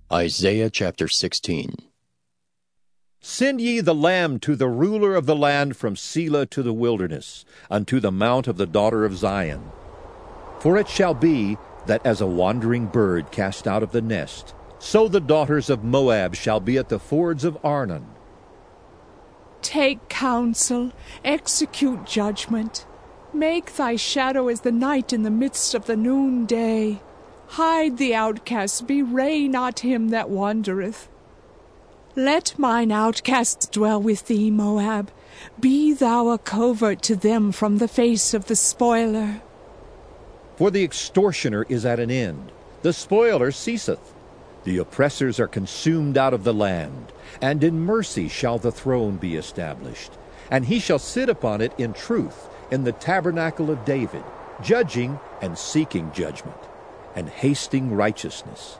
Isaiah chapter 16. Send ye the lamb to the ruler of the land from Selah to the wilderness, unto the mount of the daughter of Zion. For it shall be that as a wandering bird cast out of the nest, so the daughters of Moab shall be at the fords of Arnon. Take counsel, execute judgment. Make thy shadow as the night in the midst of the noonday. Hide the outcast, bewray not him that wandereth. Let mine outcasts dwell with thee, Moab. Be thou a covert to them from the face of the spoiler. For the extortioner is at an end, the spoiler ceaseth. The oppressors are consumed out of the land, and in mercy shall the throne be established. And he shall sit upon it in truth, in the tabernacle of David, judging and seeking judgment, and hasting righteousness.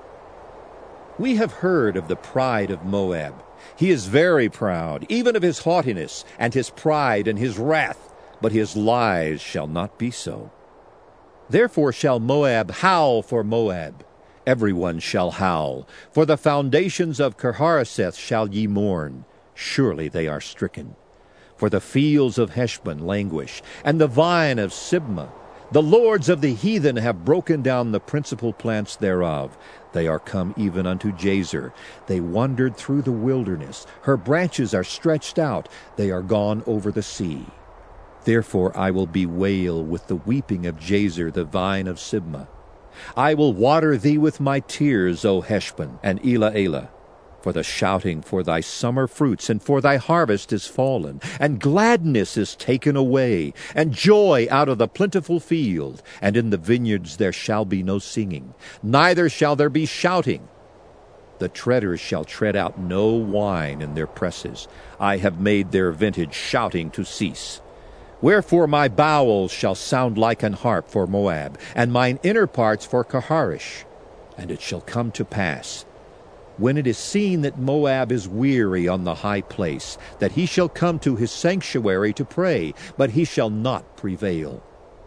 We have heard of the pride of Moab. He is very proud, even of his haughtiness, and his pride and his wrath, but his lies shall not be so. Therefore shall Moab howl for Moab. Everyone shall howl. For the foundations of Kirharaseth shall ye mourn. Surely they are stricken. For the fields of Heshbon languish, and the vine of Sibmah. The lords of the heathen have broken down the principal plants thereof. They are come even unto Jazer. They wandered through the wilderness. Her branches are stretched out. They are gone over the sea. Therefore I will bewail with the weeping of Jazer the vine of Sibmah. I will water thee with my tears, O Heshbon and Elah. For the shouting for thy summer fruits and for thy harvest is fallen, and gladness is taken away, and joy out of the plentiful field, and in the vineyards there shall be no singing, neither shall there be shouting. The treaders shall tread out no wine in their presses. I have made their vintage shouting to cease. Wherefore my bowels shall sound like an harp for Moab, and mine inner parts for Kirharish. And it shall come to pass, when it is seen that Moab is weary on the high place, that he shall come to his sanctuary to pray, but he shall not prevail.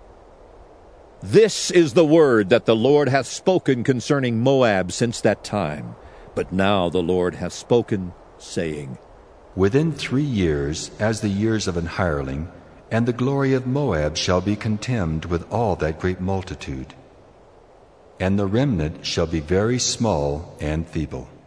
This is the word that the Lord hath spoken concerning Moab since that time. But now the Lord hath spoken, saying, Within 3 years, as the years of an hireling, and the glory of Moab shall be contemned with all that great multitude. And the remnant shall be very small and feeble.